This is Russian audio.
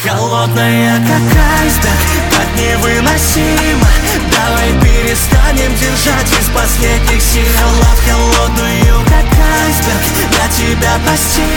Холодная, как айсберг, так невыносимо. Давай перестанем держать из последних сил. Холодную, как айсберг, я тебя постиг.